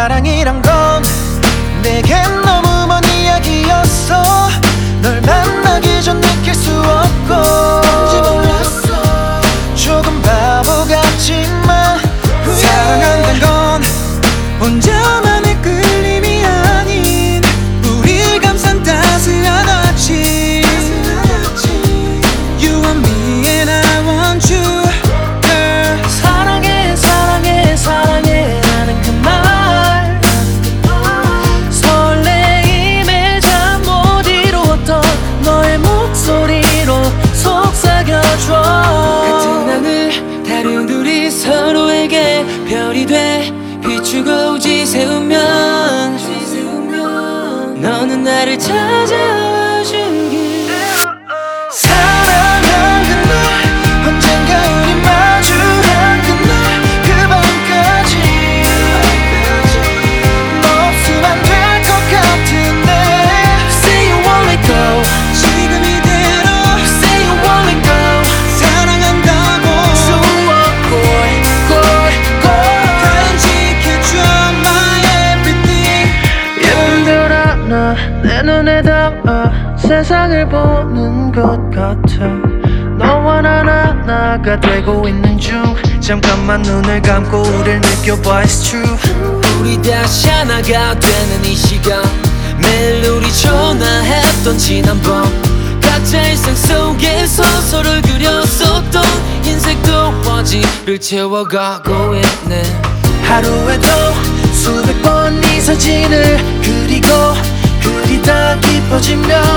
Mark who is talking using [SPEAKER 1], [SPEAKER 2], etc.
[SPEAKER 1] 사랑이란 건 내겐 너무 먼 이야기였어. 널 만나기 전 느낄 수 없고 뭔지 몰랐어. 조금 바보 같지만 사랑한다는 건 혼자만의 끌림이 아닌 우리 감싼 따스한 아침. You want me and I want you, girl. 사랑해 사랑해 사랑해 라는 그 말 설레임에 잠 못 이루었던 너의 목소리로 속삭여줘. 같은 하늘 다른 우리 서로에게 별이 돼 비추고 지새우면 너는 나를 찾아와 주길. 사랑한 그날 언젠가 우리 마주한 그날 그 밤까지 너 없으면 안 될 것 같은데. Say you won't let go 지금 이대로. Say you won't let go 사랑한다고. So what boy 간직해줘 my everything. 예쁜 별 하나 내 눈에 담아 세상을 보는 것 같아. 너와 난 하나가 되고 있는 중. 잠깐만 눈을 감고 우릴 느껴봐 It's true.
[SPEAKER 2] 우리 다시 하나가 되는 이 시간 매일 우리 전화했던 지난밤 각자 일상 속에서 서로를 그렸었던 인생 동화지를 채워가고 있네.
[SPEAKER 1] 하루에도 수백 번 이 사진을 그리고 그리다 깊어지면